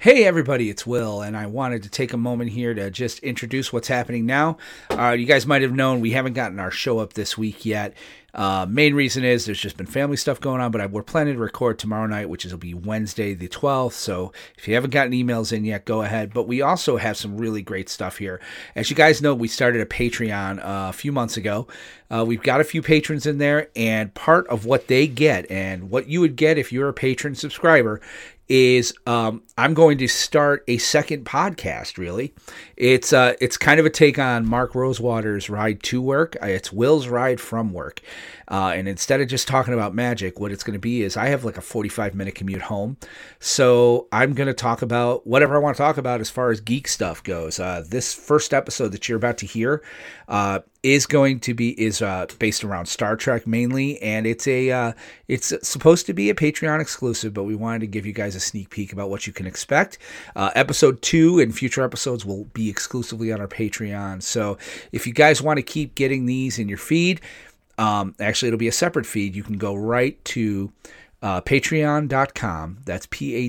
Hey everybody, it's Will, and I wanted to take a moment here to just introduce what's happening now. You guys might have known we haven't gotten our show up this week yet. Main reason is there's just been family stuff going on, but we're planning to record tomorrow night, which will be Wednesday the 12th. So if you haven't gotten emails in yet, go ahead. But we also have some really great stuff here. As you guys know, we started a Patreon a few months ago. We've got a few patrons in there, and part of what they get and what you would get if you're a patron subscriber is I'm going to start a second podcast, really. It's kind of a take on Mark Rosewater's Ride to Work. It's Will's Ride from Work. And instead of just talking about magic, what it's going to be is I have like a 45-minute commute home. So I'm going to talk about whatever I want to talk about as far as geek stuff goes. This first episode that you're about to hear is based around Star Trek mainly, and it's supposed to be a Patreon exclusive, but we wanted to give you guys a sneak peek about what you can expect. Episode 2 and future episodes will be exclusively on our Patreon. So if you guys want to keep getting these in your feed, actually it'll be a separate feed. You can go right to patreon.com. That's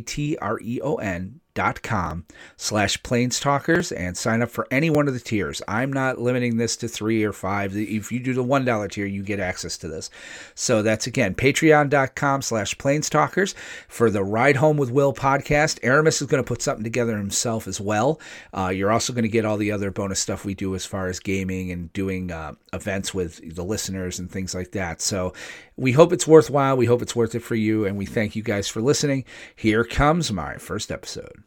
patreon.com/Planestalkers and sign up for any one of the tiers. I'm not limiting this to 3 or 5. If you do the $1 tier, you get access to this. So that's, again, patreon.com/Planestalkers for the Ride Home with Will podcast. Aramis is going to put something together himself as well. You're also going to get all the other bonus stuff we do as far as gaming and doing events with the listeners and things like that. So we hope it's worthwhile. We hope it's worth it for you, and we thank you guys for listening. Here comes my first episode.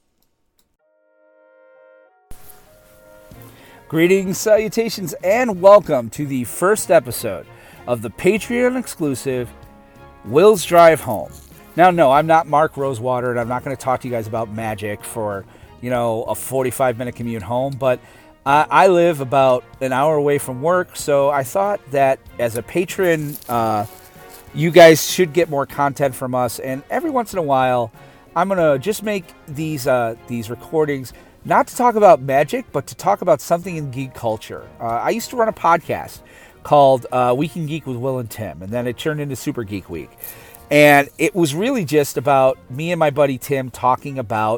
Greetings, salutations, and welcome to the first episode of the Patreon exclusive Will's Drive Home. Now, no, I'm not Mark Rosewater, and I'm not going to talk to you guys about magic for, a 45-minute commute home, but I live about an hour away from work, so I thought that as a patron, you guys should get more content from us, and every once in a while, I'm going to just make these recordings not to talk about magic, but to talk about something in geek culture. I used to run a podcast called Week in Geek with Will and Tim, and then it turned into Super Geek Week. And it was really just about me and my buddy Tim talking about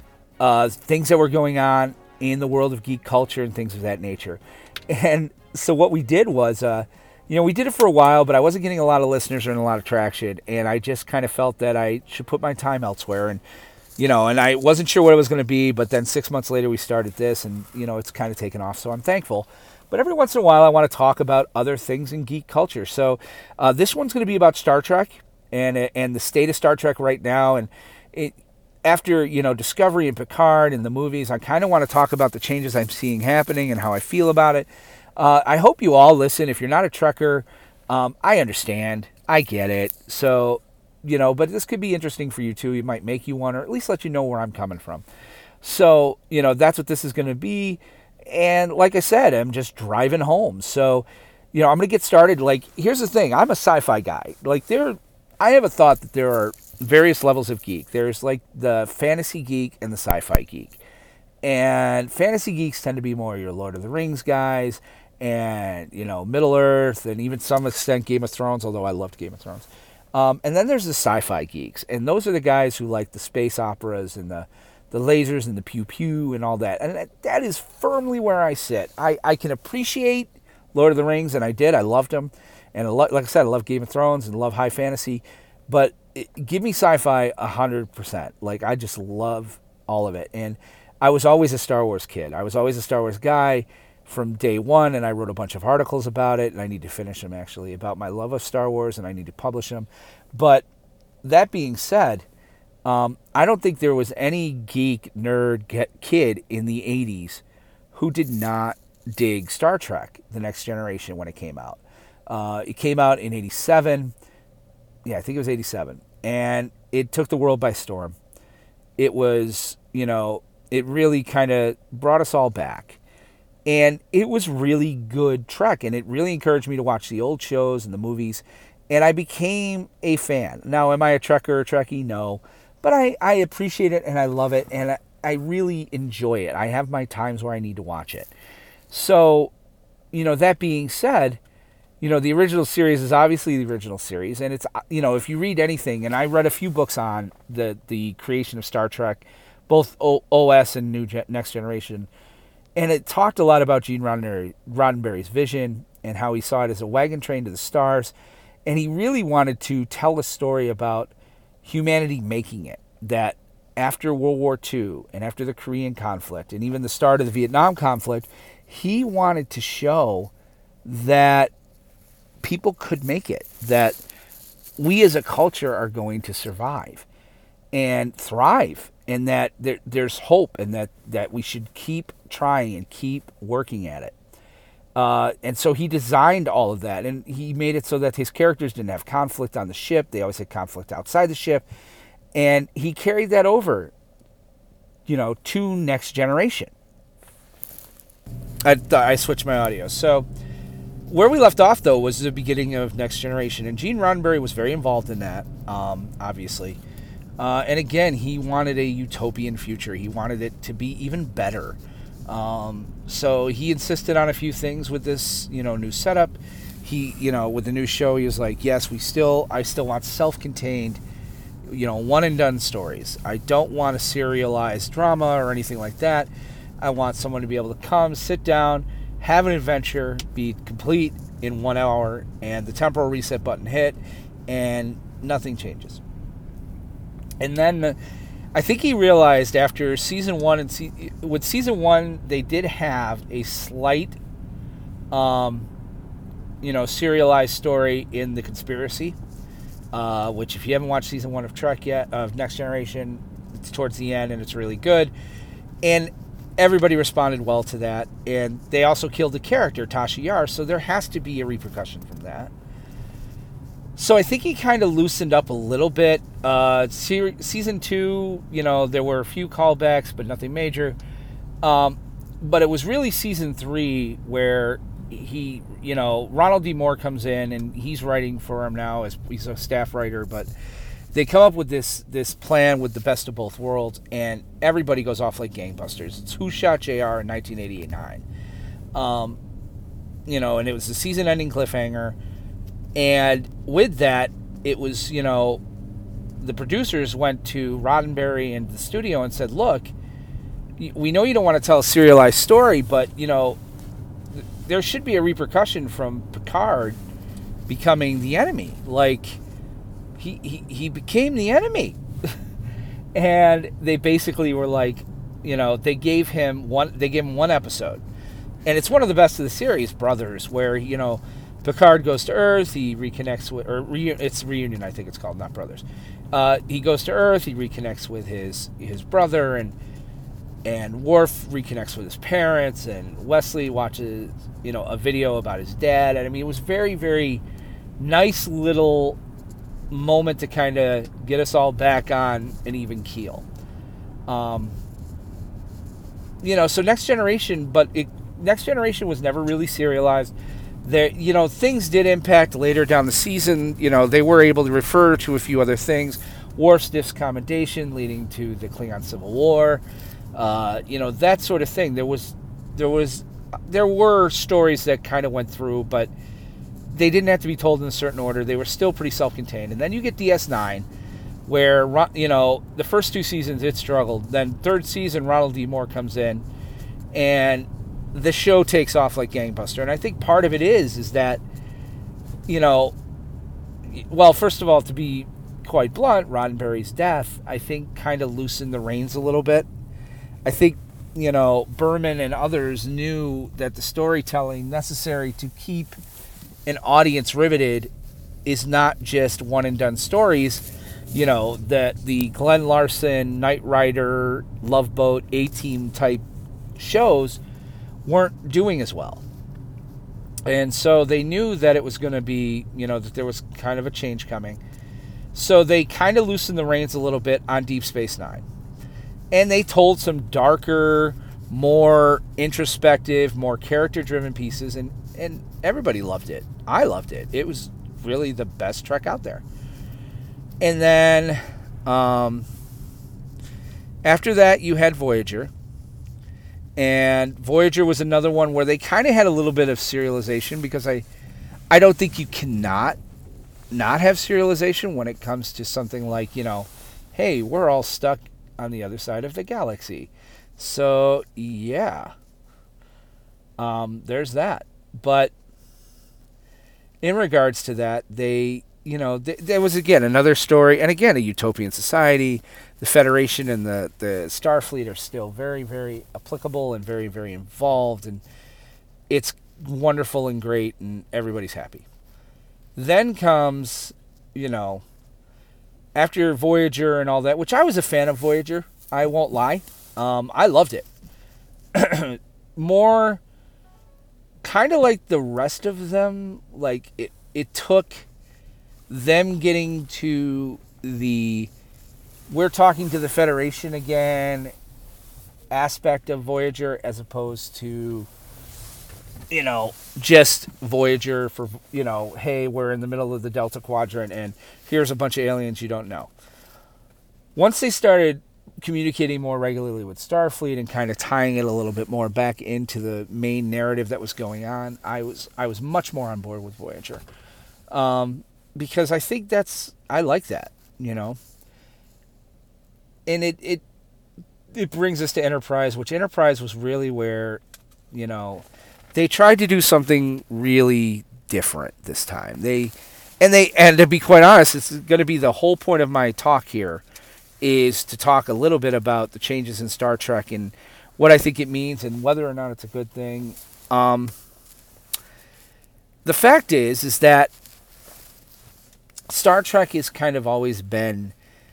things that were going on in the world of geek culture and things of that nature. And so what we did was, we did it for a while, but I wasn't getting a lot of listeners or a lot of traction, and I just kind of felt that I should put my time elsewhere. And and I wasn't sure what it was going to be, but then 6 months later we started this, and, it's kind of taken off, so I'm thankful. But every once in a while I want to talk about other things in geek culture. So this one's going to be about Star Trek and the state of Star Trek right now. And after, Discovery and Picard and the movies, I kind of want to talk about the changes I'm seeing happening and how I feel about it. I hope you all listen. If you're not a Trekker, I understand. I get it. So but this could be interesting for you too. It might make you one, or at least let you know where I'm coming from. So, that's what this is going to be. And like I said, I'm just driving home. So, I'm going to get started. Like, here's the thing. I'm a sci-fi guy. I have a thought that there are various levels of geek. There's like the fantasy geek and the sci-fi geek. And fantasy geeks tend to be more your Lord of the Rings guys and, Middle Earth and even some extent Game of Thrones, although I loved Game of Thrones. And then there's the sci-fi geeks, and those are the guys who like the space operas and the lasers and the pew-pew and all that. And that is firmly where I sit. I can appreciate Lord of the Rings, and I did. I loved them. And like I said, I love Game of Thrones and love high fantasy. But give me sci-fi 100%. Like, I just love all of it. And I was always a Star Wars kid. I was always a Star Wars guy from day one, and I wrote a bunch of articles about it, and I need to finish them, actually, about my love of Star Wars, and I need to publish them. But that being said, I don't think there was any geek, nerd, kid in the 80s who did not dig Star Trek, The Next Generation, when it came out. It came out in 87. Yeah, I think it was 87. And it took the world by storm. It was, it really kind of brought us all back. And it was really good Trek, and it really encouraged me to watch the old shows and the movies, and I became a fan. Now, am I a Trekker or Trekkie? No. But I appreciate it, and I love it, and I really enjoy it. I have my times where I need to watch it. So, that being said, the original series is obviously the original series, and it's, if you read anything, and I read a few books on the creation of Star Trek both OS and Next Generation. And it talked a lot about Gene Roddenberry's vision and how he saw it as a wagon train to the stars. And he really wanted to tell a story about humanity making it. That after World War II and after the Korean conflict and even the start of the Vietnam conflict, he wanted to show that people could make it, that we as a culture are going to survive and thrive, and that there's hope, and that we should keep trying and keep working at it. And so he designed all of that, and he made it so that his characters didn't have conflict on the ship. They always had conflict outside the ship. And he carried that over, to Next Generation. I switched my audio. So where we left off, though, was the beginning of Next Generation. And Gene Roddenberry was very involved in that, obviously. And again, he wanted a utopian future. He wanted it to be even better. So he insisted on a few things with this, new setup. He, with the new show, he was like, yes, I still want self-contained, one and done stories. I don't want a serialized drama or anything like that. I want someone to be able to come, sit down, have an adventure, be complete in 1 hour, and the temporal reset button hit, and nothing changes. And then I think he realized after season one, with season one, they did have a slight, serialized story in The Conspiracy, which if you haven't watched season one of Trek yet, of Next Generation, it's towards the end and it's really good. And everybody responded well to that. And they also killed the character, Tasha Yar, so there has to be a repercussion from that. So I think he kind of loosened up a little bit. Season 2, there were a few callbacks, but nothing major. But it was really season 3 where he, Ronald D. Moore comes in and he's writing for him now as he's a staff writer. But they come up with this plan with the best of both worlds, and everybody goes off like gangbusters. It's Who Shot JR in 1989. And it was the season-ending cliffhanger. And with that, it was, the producers went to Roddenberry and the studio and said, look, we know you don't want to tell a serialized story, but, there should be a repercussion from Picard becoming the enemy. Like, he became the enemy. And they basically were like, they gave him one episode. And it's one of the best of the series, Brothers, where, Picard goes to Earth, he reconnects with, it's Reunion, I think it's called, not Brothers. He goes to Earth, he reconnects with his brother, and Worf reconnects with his parents, and Wesley watches, a video about his dad. And I mean, it was very, very nice little moment to kind of get us all back on an even keel. So Next Generation, Next Generation was never really serialized. There, things did impact later down the season. They were able to refer to a few other things. Worf's discommendation leading to the Klingon Civil War. That sort of thing. There were stories that kind of went through, but they didn't have to be told in a certain order. They were still pretty self-contained. And then you get DS9, where, the first 2 seasons it struggled. Then third season, Ronald D. Moore comes in, and the show takes off like gangbuster. And I think part of it is that, first of all, to be quite blunt, Roddenberry's death, I think, kind of loosened the reins a little bit. I think, Berman and others knew that the storytelling necessary to keep an audience riveted is not just one-and-done stories. That the Glenn Larson, Knight Rider, Love Boat, A-Team type shows weren't doing as well. And so they knew that it was going to be, that there was kind of a change coming. So they kind of loosened the reins a little bit on Deep Space Nine. And they told some darker, more introspective, more character-driven pieces, and everybody loved it. I loved it. It was really the best Trek out there. And then after that, you had Voyager. And Voyager was another one where they kind of had a little bit of serialization, because I don't think you cannot not have serialization when it comes to something like, hey, we're all stuck on the other side of the galaxy. So, yeah. There's that. But in regards to that, there was, again, another story, and again, a utopian society. The Federation and the Starfleet are still very, very applicable and very, very involved, and it's wonderful and great, and everybody's happy. Then comes, after Voyager and all that, which I was a fan of Voyager, I won't lie. I loved it. More kind of like the rest of them, like it took them getting to the we're talking to the Federation again aspect of Voyager, as opposed to just Voyager for, hey, we're in the middle of the Delta Quadrant and here's a bunch of aliens you don't know. Once they started communicating more regularly with Starfleet and kind of tying it a little bit more back into the main narrative that was going on, I was much more on board with Voyager. Because I think I like that, And it brings us to Enterprise, which Enterprise was really where, they tried to do something really different this time. And to be quite honest, it's going to be the whole point of my talk here, is to talk a little bit about the changes in Star Trek and what I think it means and whether or not it's a good thing. The fact is that Star Trek has kind of always been,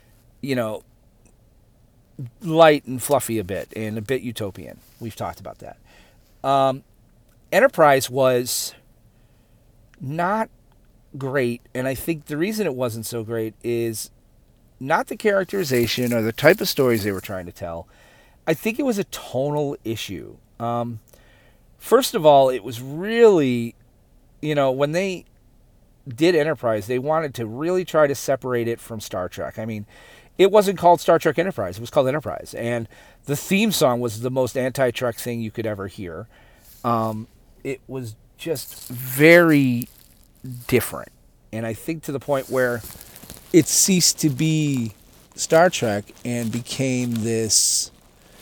light and fluffy a bit and a bit utopian. We've talked about that. Enterprise was not great, and I think the reason it wasn't so great is not the characterization or the type of stories they were trying to tell. I think it was a tonal issue. First of all, it was really, when they did Enterprise, they wanted to really try to separate it from Star Trek. I mean, it wasn't called Star Trek Enterprise. It was called Enterprise. And the theme song was the most anti-Trek thing you could ever hear. It was just very different. And I think to the point where it ceased to be Star Trek and became this,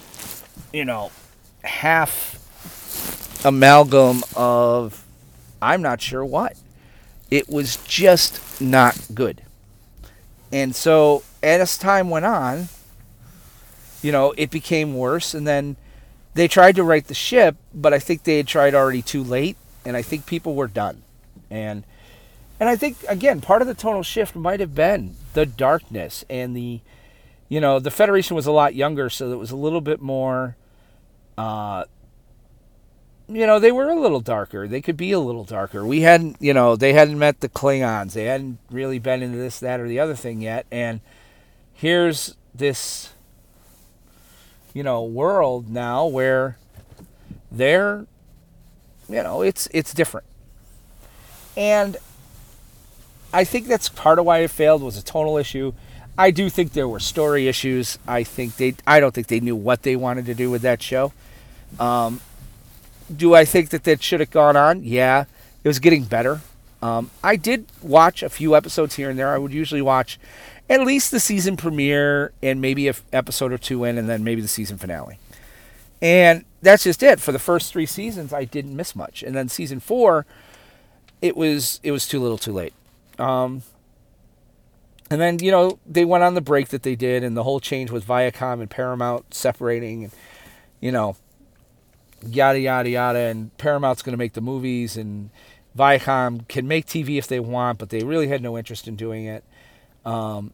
half amalgam of I'm not sure what. It was just not good. And so as time went on, it became worse. And then they tried to right the ship, but I think they had tried already too late. And I think people were done. And I think, again, part of the tonal shift might have been the darkness and the Federation was a lot younger, so it was a little bit more, they were a little darker. They could be a little darker. We hadn't, they hadn't met the Klingons. They hadn't really been into this, that, or the other thing yet. And here's this, world now where they're, it's different. And I think that's part of why it failed, was a tonal issue. I do think there were story issues. I don't think they knew what they wanted to do with that show. Do I think that should have gone on? Yeah, it was getting better. I did watch a few episodes here and there. I would usually watch at least the season premiere and maybe an episode or two in, and then maybe the season finale. And that's just it. For the first 3 seasons, I didn't miss much. And then season 4, it was too little too late. And then, they went on the break that they did, and the whole change with Viacom and Paramount separating, and, yada, yada, yada, and Paramount's going to make the movies, and Viacom can make TV if they want, but they really had no interest in doing it. And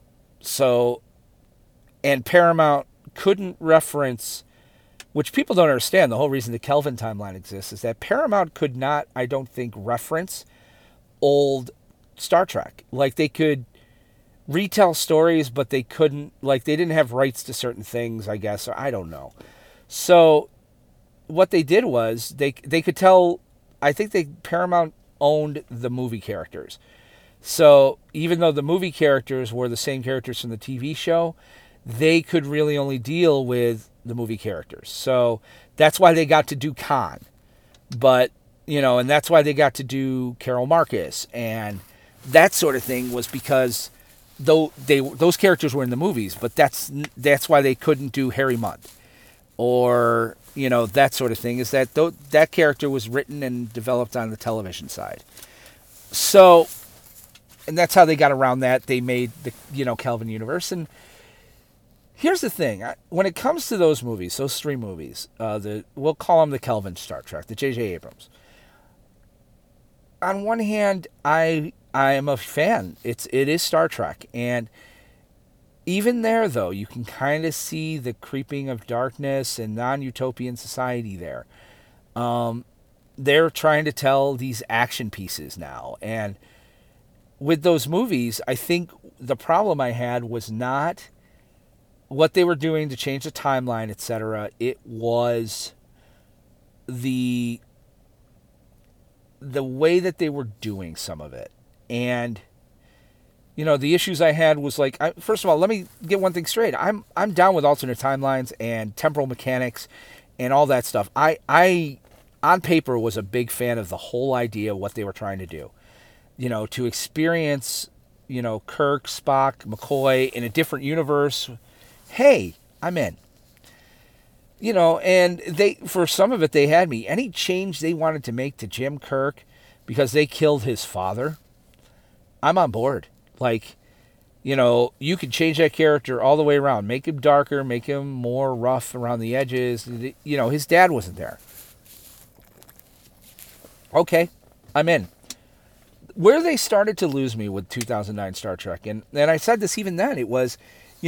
Paramount couldn't reference, which people don't understand, the whole reason the Kelvin timeline exists is that Paramount could not, I don't think, reference old Star Trek. Like, they could retell stories, but they couldn't, they didn't have rights to certain things, I guess, or I don't know. So what they did was they could tell, I think Paramount owned the movie characters. So even though the movie characters were the same characters from the TV show, they could really only deal with the movie characters. So that's why they got to do Khan. But, and that's why they got to do Carol Marcus and that sort of thing, was because though those characters were in the movies, but that's why they couldn't do Harry Mudd or that sort of thing. Is that that character was written and developed on the television side. So, and that's how they got around that. They made the Kelvin universe. And here's the thing: when it comes to those movies, those three movies, we'll call them the Kelvin Star Trek, the J.J. Abrams. On one hand, I am a fan. It is Star Trek, and even there, though, you can kind of see the creeping of darkness and non-utopian society there. They're trying to tell these action pieces now, and with those movies, I think the problem I had was not what they were doing to change the timeline, etc. It was the way that they were doing some of it. And the issues I had was like, first of all, let me get one thing straight. I'm down with alternate timelines and temporal mechanics and all that stuff. I on paper was a big fan of the whole idea of what they were trying to do. To experience, Kirk, Spock, McCoy in a different universe. Hey, I'm in. And for some of it, they had me. Any change they wanted to make to Jim Kirk because they killed his father, I'm on board. Like, you could change that character all the way around. Make him darker, make him more rough around the edges. His dad wasn't there. Okay, I'm in. Where they started to lose me with 2009 Star Trek, and I said this even then, it was,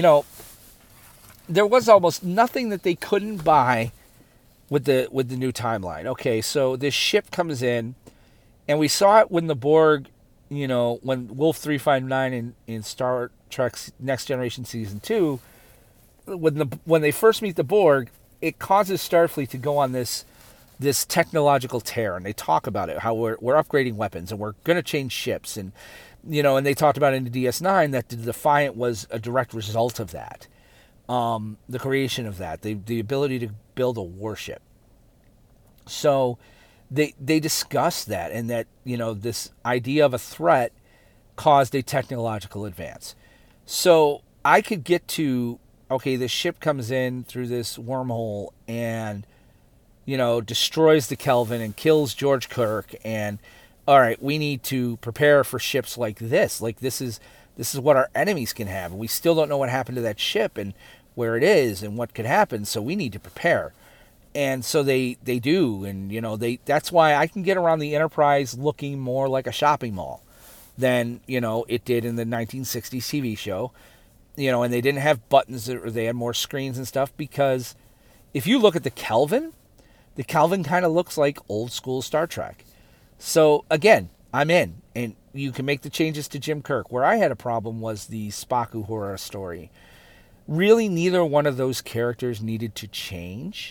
there was almost nothing that they couldn't buy with the new timeline. Okay, so this ship comes in, and we saw it when the Borg, when Wolf 359 in Star Trek's Next Generation Season 2, when they first meet the Borg, it causes Starfleet to go on this technological tear, and they talk about it, how we're upgrading weapons and we're going to change ships, and and they talked about in the DS9 that the Defiant was a direct result of that. The creation of that, the ability to build a warship. So they discussed that, and that this idea of a threat caused a technological advance. So I could get to, okay, this ship comes in through this wormhole and destroys the Kelvin and kills George Kirk, and all right, we need to prepare for ships like this. Like this is what our enemies can have, and we still don't know what happened to that ship and where it is and what could happen, so we need to prepare. And so they do, and that's why I can get around the Enterprise looking more like a shopping mall than it did in the 1960s TV show. And they didn't have buttons, or they had more screens and stuff, because if you look at the Kelvin kind of looks like old school Star Trek. So again, I'm in, and you can make the changes to Jim Kirk. Where I had a problem was the Spock Uhura story. Really, neither one of those characters needed to change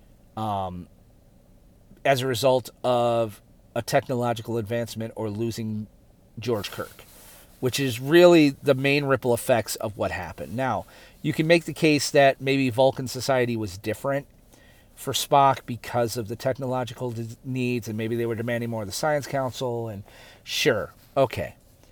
as a result of a technological advancement or losing George Kirk, which is really the main ripple effects of what happened. Now, you can make the case that maybe Vulcan society was different for Spock because of the technological needs, and maybe they were demanding more of the Science Council, and sure, okay.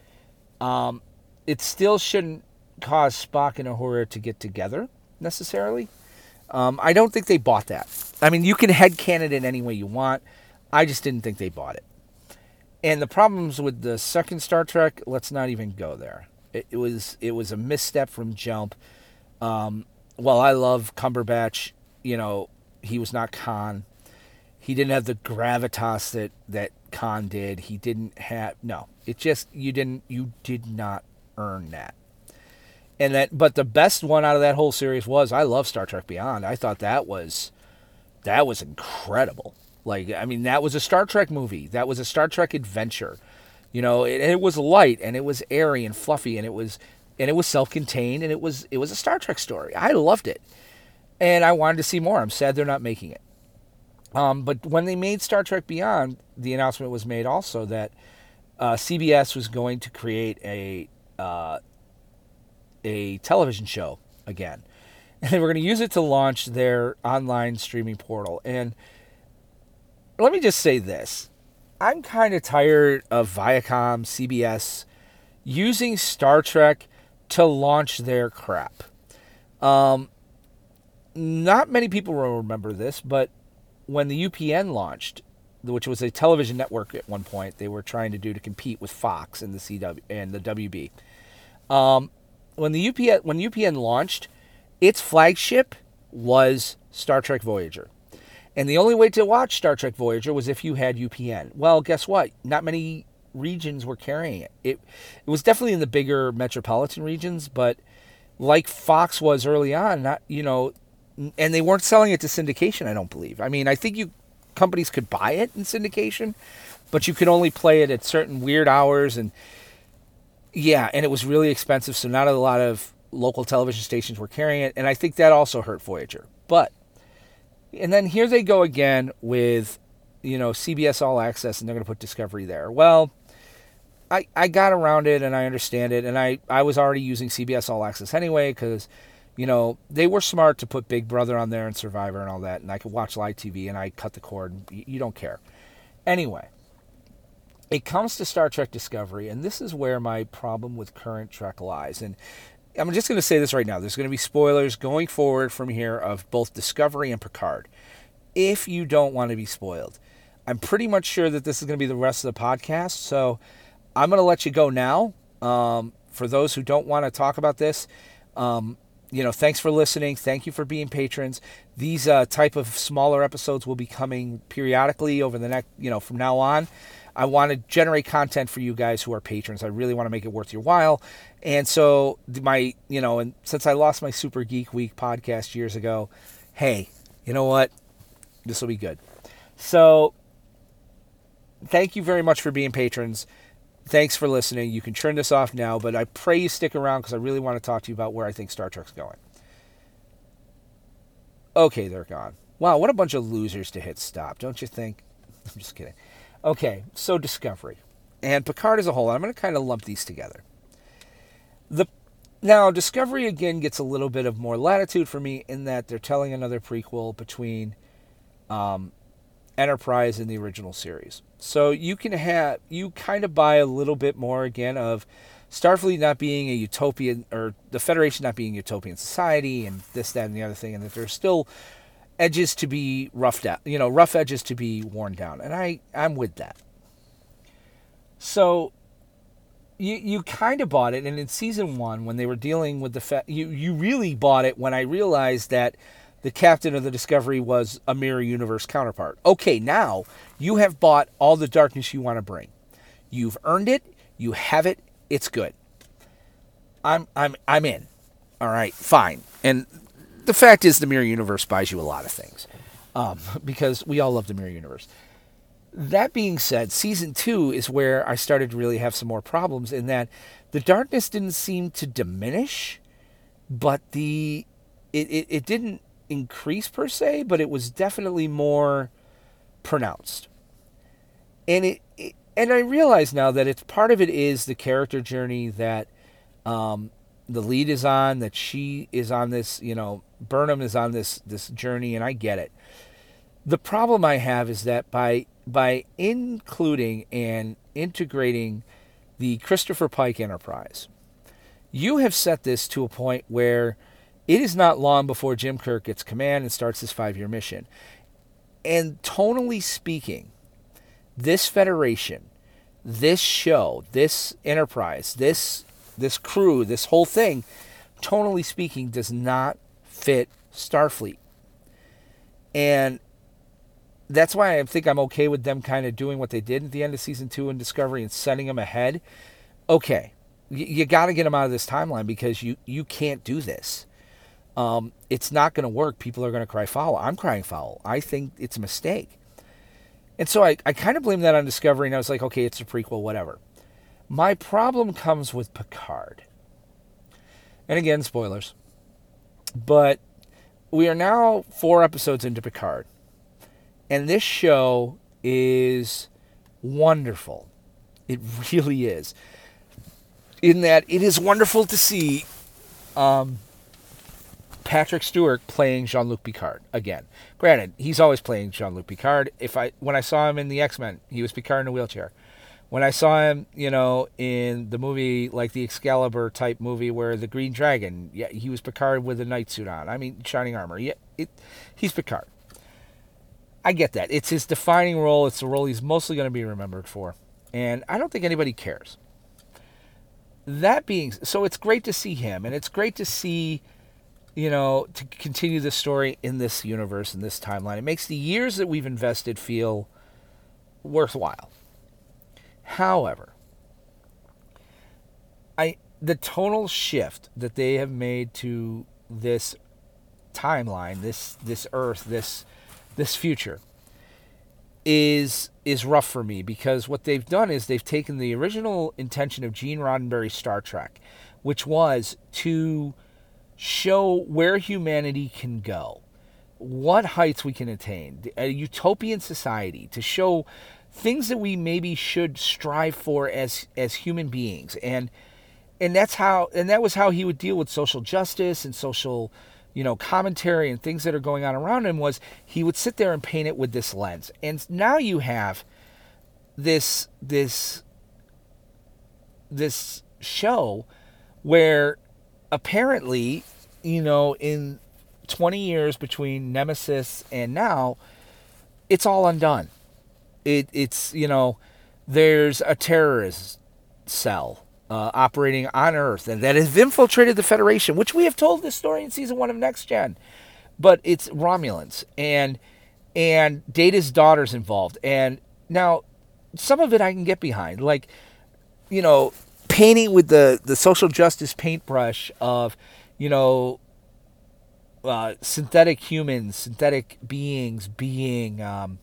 It still shouldn't cause Spock and Uhura to get together, necessarily. I don't think they bought that. I mean, you can headcanon it any way you want. I just didn't think they bought it. And the problems with the second Star Trek, let's not even go there. It was a misstep from jump. While I love Cumberbatch, he was not Khan. He didn't have the gravitas that Khan did. He didn't have, no. It just, you did not earn that. But the best one out of that whole series was, I love Star Trek Beyond. I thought that was incredible. Like, I mean, that was a Star Trek movie. That was a Star Trek adventure. It was light, and it was airy and fluffy, and it was self-contained, and it was a Star Trek story. I loved it, and I wanted to see more. I'm sad they're not making it. But when they made Star Trek Beyond, the announcement was made also that CBS was going to create a television show again, and they were going to use it to launch their online streaming portal. And let me just say this. I'm kind of tired of Viacom, CBS, using Star Trek to launch their crap. Not many people will remember this, but when the UPN launched, which was a television network at one point, they were trying to compete with Fox and the CW and the WB. When UPN launched, its flagship was Star Trek Voyager. And the only way to watch Star Trek Voyager was if you had UPN. Well, guess what? Not many regions were carrying it. It was definitely in the bigger metropolitan regions, but like Fox was early on, and they weren't selling it to syndication, I don't believe. I mean, I think companies could buy it in syndication, but you could only play it at certain weird hours, and it was really expensive, so not a lot of local television stations were carrying it, and I think that also hurt Voyager. And then here they go again with, CBS All Access, and they're going to put Discovery there. Well, I got around it, and I understand it, and I was already using CBS All Access anyway, because, they were smart to put Big Brother on there and Survivor and all that, and I could watch live TV, and I cut the cord, and you don't care. Anyway, it comes to Star Trek Discovery, and this is where my problem with current Trek lies. And I'm just going to say this right now. There's going to be spoilers going forward from here of both Discovery and Picard. If you don't want to be spoiled, I'm pretty much sure that this is going to be the rest of the podcast, so I'm going to let you go now. For those who don't want to talk about this, thanks for listening. Thank you for being patrons. These type of smaller episodes will be coming periodically over the next, from now on. I want to generate content for you guys who are patrons. I really want to make it worth your while. And so and since I lost my Super Geek Week podcast years ago, hey, you know what? This will be good. So thank you very much for being patrons. Thanks for listening. You can turn this off now, but I pray you stick around because I really want to talk to you about where I think Star Trek's going. Okay, they're gone. Wow, what a bunch of losers to hit stop, don't you think? I'm just kidding. Okay, so Discovery and Picard as a whole. I'm going to kind of lump these together. Now, Discovery again gets a little bit of more latitude for me in that they're telling another prequel between Enterprise and the original series. So you kind of buy a little bit more again of Starfleet not being a utopian, or the Federation not being a utopian society, and this, that, and the other thing, and that there's still edges to be roughed out, rough edges to be worn down. And I'm with that. So you kind of bought it. And in season 1, when they were dealing with you really bought it when I realized that the captain of the Discovery was a mirror universe counterpart. Okay, now you have bought all the darkness you want to bring. You've earned it. You have it. It's good. I'm in. All right, fine. And the fact is, the mirror universe buys you a lot of things, because we all love the mirror universe. That being said, season 2 is where I started to really have some more problems in that the darkness didn't seem to diminish, but it didn't increase per se, but it was definitely more pronounced. And and I realize now that it's part of it is the character journey that the lead is on, that she is on this, Burnham is on this journey, and I get it. The problem I have is that by including and integrating the Christopher Pike Enterprise, you have set this to a point where it is not long before Jim Kirk gets command and starts his 5-year mission. And tonally speaking, this Federation, this show, this Enterprise, this crew, this whole thing, tonally speaking, does not fit Starfleet. And that's why I think I'm okay with them kind of doing what they did at the end of season 2 in Discovery and setting them ahead. Okay, you got to get them out of this timeline because you can't do this. It's not going to work. People are going to cry foul. I'm crying foul. I think it's a mistake. And so I kind of blame that on Discovery, and I was like, okay, it's a prequel, whatever. My problem comes with Picard. And again, spoilers. But we are now 4 episodes into Picard. And this show is wonderful. It really is. In that it is wonderful to see Patrick Stewart playing Jean-Luc Picard again. Granted, he's always playing Jean-Luc Picard. When I saw him in the X-Men, he was Picard in a wheelchair. When I saw him, in the movie like the Excalibur type movie where the Green Dragon, yeah, he was Picard with a night suit on. I mean, shining armor. Yeah, he's Picard. I get that. It's his defining role. It's the role he's mostly going to be remembered for. And I don't think anybody cares. That being so, it's great to see him, and it's great to see, to continue the story in this universe, in this timeline. It makes the years that we've invested feel worthwhile. However, the tonal shift that they have made to this timeline, this Earth, this future, is rough for me, because what they've done is they've taken the original intention of Gene Roddenberry's Star Trek, which was to show where humanity can go, what heights we can attain, a utopian society, to show things that we maybe should strive for as human beings, and that was how he would deal with social justice and social commentary and things that are going on around him. Was he would sit there and paint it with this lens. And now you have this show where apparently, in 20 years between Nemesis and now, it's all undone. It's there's a terrorist cell operating on Earth, and that has infiltrated the Federation, which we have told this story in season 1 of Next Gen. But it's Romulans, and Data's daughter's involved. And now, some of it I can get behind, like, painting with the social justice paintbrush of, synthetic humans, synthetic beings being,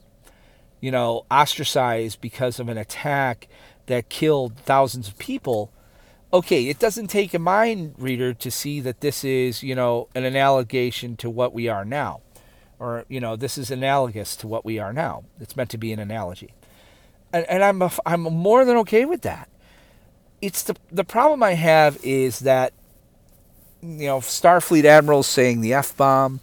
ostracized because of an attack that killed thousands of people. Okay, it doesn't take a mind reader to see that this is, an analogation to what we are now. Or, this is analogous to what we are now. It's meant to be an analogy. And I'm more than okay with that. It's the problem I have is that, Starfleet admirals saying the F-bomb,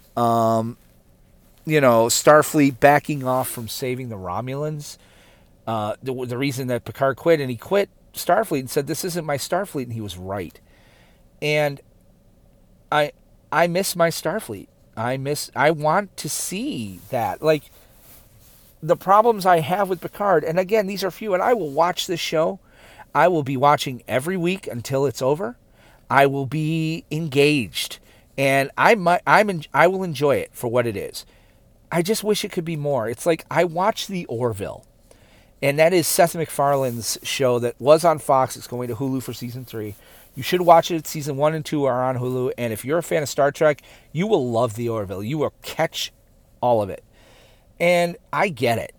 Starfleet backing off from saving the Romulans. The reason that Picard quit, and he quit Starfleet and said, "This isn't my Starfleet," and he was right. And I miss my Starfleet. I want to see that. Like, the problems I have with Picard, and again, these are few, and I will watch this show. I will be watching every week until it's over. I will be engaged, and I will enjoy it for what it is. I just wish it could be more. It's like I watched The Orville. And that is Seth MacFarlane's show that was on Fox. It's going to Hulu for season 3. You should watch it. Season 1 and 2 are on Hulu. And if you're a fan of Star Trek, you will love The Orville. You will catch all of it. And I get it.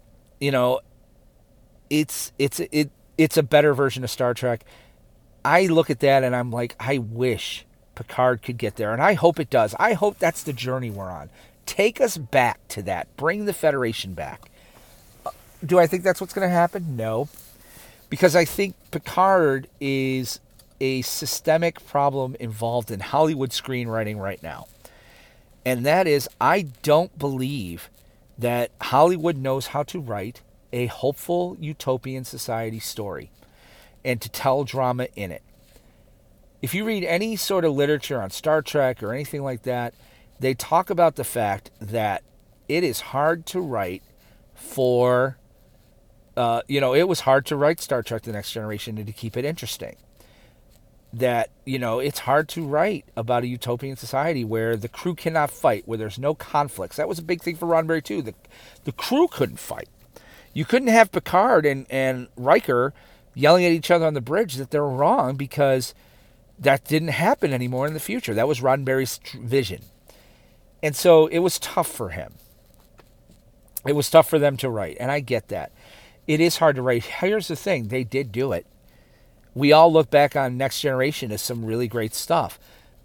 It's a better version of Star Trek. I look at that and I'm like, I wish Picard could get there. And I hope it does. I hope that's the journey we're on. Take us back to that. Bring the Federation back. Do I think that's what's going to happen? No. Because I think Picard is a systemic problem involved in Hollywood screenwriting right now. And that is, I don't believe that Hollywood knows how to write a hopeful utopian society story and to tell drama in it. If you read any sort of literature on Star Trek or anything like that, they talk about the fact that it is hard to write for... it was hard to write Star Trek The Next Generation and to keep it interesting. That, it's hard to write about a utopian society where the crew cannot fight, where there's no conflicts. That was a big thing for Roddenberry, too. The crew couldn't fight. You couldn't have Picard and Riker yelling at each other on the bridge that they're wrong, because that didn't happen anymore in the future. That was Roddenberry's vision. And so it was tough for him. It was tough for them to write, and I get that. It is hard to write. Here's the thing. They did do it. We all look back on Next Generation as some really great stuff.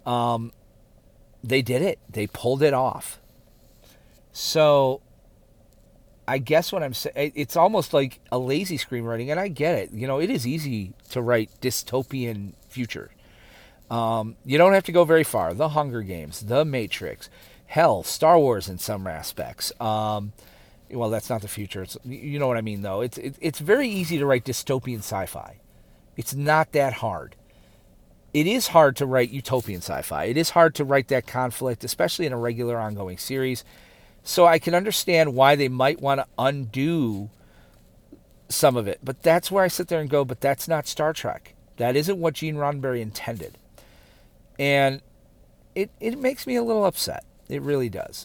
They did it. They pulled it off. So I guess what I'm saying, it's almost like a lazy screenwriting, and I get it. It is easy to write dystopian future. You don't have to go very far. The Hunger Games, The Matrix, hell, Star Wars in some aspects. well, that's not the future. It's, you know what I mean, though. It's very easy to write dystopian sci-fi. It's not that hard. It is hard to write utopian sci-fi. It is hard to write that conflict, especially in a regular ongoing series. So I can understand why they might want to undo some of it. But that's where I sit there and go, but that's not Star Trek. That isn't what Gene Roddenberry intended. And it makes me a little upset. It really does.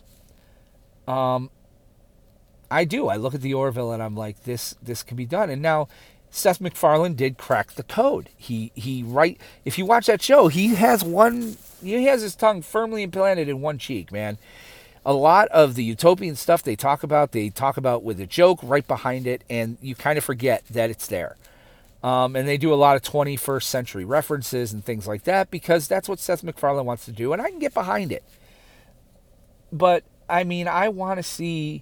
I do. I look at the Orville and I'm like, this can be done. And now Seth MacFarlane did crack the code. If you watch that show, he has his tongue firmly implanted in one cheek, man. A lot of the utopian stuff they talk about with a joke right behind it, and you kind of forget that it's there. And they do a lot of 21st century references and things like that because that's what Seth MacFarlane wants to do, and I can get behind it. But I mean, I want to see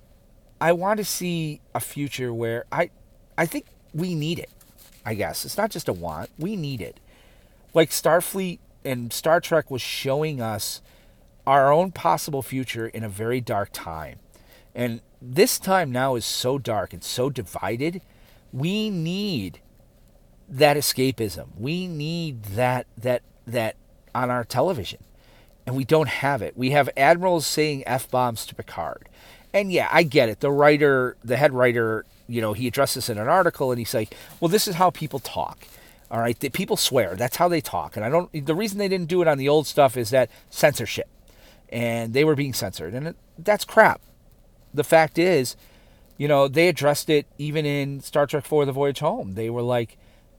a future where I think we need it. I guess it's not just a want; we need it. Like Starfleet and Star Trek was showing us our own possible future in a very dark time. And this time now is so dark and so divided. We need that escapism. We need that on our television. And we don't have it. We have admirals saying F-bombs to Picard. And yeah, I get it. The head writer, he addressed this in an article and he's like, well, this is how people talk. All right. People swear. That's how they talk. And the reason they didn't do it on the old stuff is that censorship. And they were being censored. And that's crap. The fact is, they addressed it even in Star Trek IV, The Voyage Home. They were like,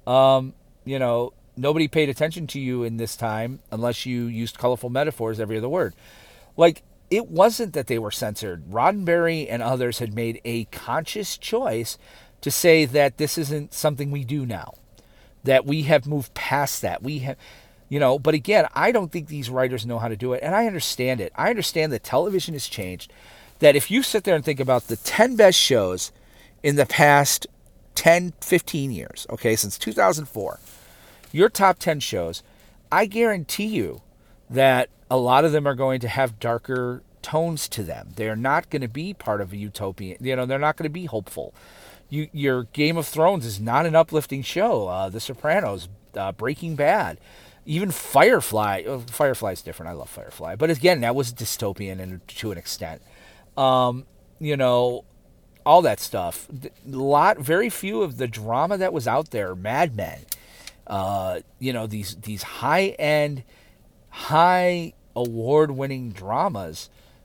nobody paid attention to you in this time unless you used colorful metaphors every other word. Like, it wasn't that they were censored. Roddenberry and others had made a conscious choice to say that this isn't something we do now, that we have moved past that. We have... but again, I don't think these writers know how to do it, and I understand it. I understand that television has changed, that if you sit there and think about the 10 best shows in the past 10, 15 years, okay, since 2004, your top 10 shows, I guarantee you that a lot of them are going to have darker tones to them. They're not going to be part of a utopian, they're not going to be hopeful. Your Game of Thrones is not an uplifting show. The Sopranos, Breaking Bad, even Firefly. Firefly's different. I love Firefly. But again, that was dystopian and to an extent. All that stuff. Very few of the drama that was out there. Mad Men. These high-end, high award-winning dramas,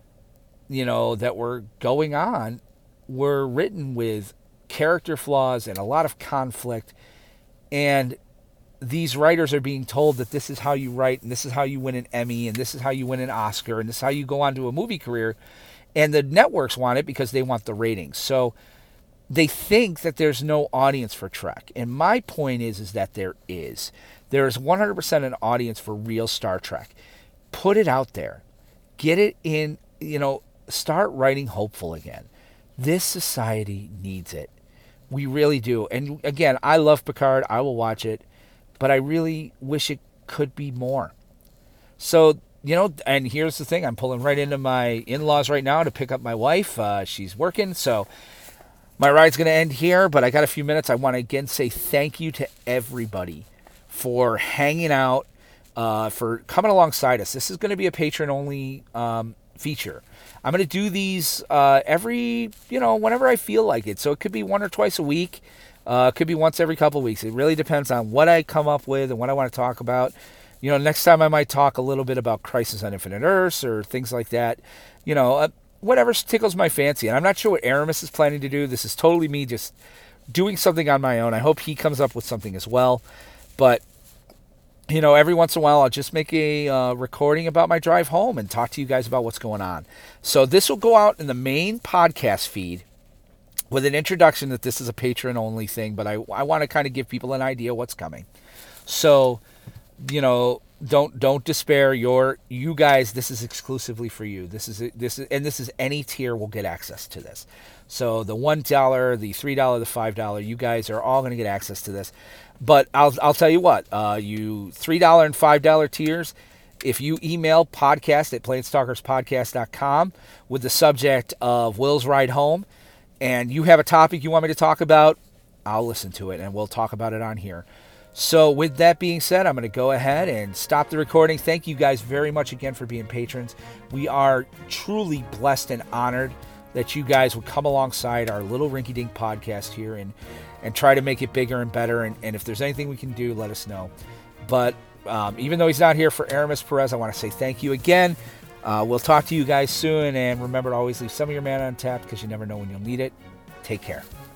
that were going on were written with character flaws and a lot of conflict. And these writers are being told that this is how you write, and this is how you win an Emmy, and this is how you win an Oscar, and this is how you go on to a movie career. And the networks want it because they want the ratings. So they think that there's no audience for Trek. And my point is that there is. There is 100% an audience for real Star Trek. Put it out there. Get it in, start writing hopeful again. This society needs it. We really do. And again, I love Picard. I will watch it. But I really wish it could be more. So, and here's the thing. I'm pulling right into my in-laws right now to pick up my wife. She's working, so my ride's going to end here. But I got a few minutes. I want to again say thank you to everybody for hanging out, for coming alongside us. This is going to be a patron-only feature. I'm going to do these every, whenever I feel like it. So it could be one or twice a week. It could be once every couple of weeks. It really depends on what I come up with and what I want to talk about. Next time I might talk a little bit about Crisis on Infinite Earths or things like that. Whatever tickles my fancy. And I'm not sure what Aramis is planning to do. This is totally me just doing something on my own. I hope he comes up with something as well. But, every once in a while I'll just make a recording about my drive home and talk to you guys about what's going on. So this will go out in the main podcast feed with an introduction that this is a patron-only thing, but I want to kind of give people an idea what's coming. So, don't despair. You guys, this is exclusively for you. This is any tier will get access to this. So the $1, the $3, the $5, you guys are all going to get access to this. But I'll tell you what, you $3 and $5 tiers, If you email podcast@planestalkerspodcast.com with the subject of Will's Ride Home, and you have a topic you want me to talk about, I'll listen to it and we'll talk about it on here. So with that being said, I'm going to go ahead and stop the recording. Thank you guys very much again for being patrons. We are truly blessed and honored that you guys would come alongside our little rinky-dink podcast here and try to make it bigger and better. And if there's anything we can do, let us know. But even though he's not here for Aramis Perez, I want to say thank you again. We'll talk to you guys soon. And remember to always leave some of your mana untapped because you never know when you'll need it. Take care.